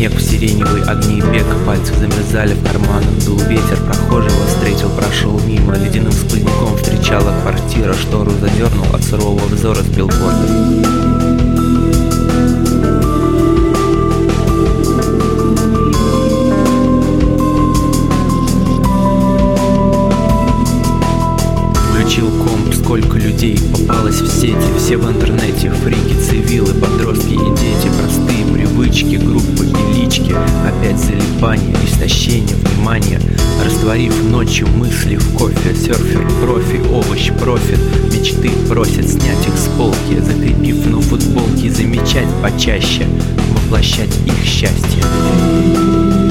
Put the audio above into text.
снег в сиреневый, огни бега, пальцы замерзали в карманах. Дул ветер, прохожего встретил, прошел мимо. Ледяным сквозняком встречала квартира. Штору задернул, от сурового взора с билборда. Включил комп, сколько людей попалось в сети. Все в интернете, фрики, цивилы, подростки и дети. Простые привычки, группы и лички. Опять залипание, истощение внимания. Растворив ночью мысли в кофе. Серфер, профи, овощ, профит. Мечты просят снять их с полки. Закрепив на футболке, замечать почаще, воплощать их счастье.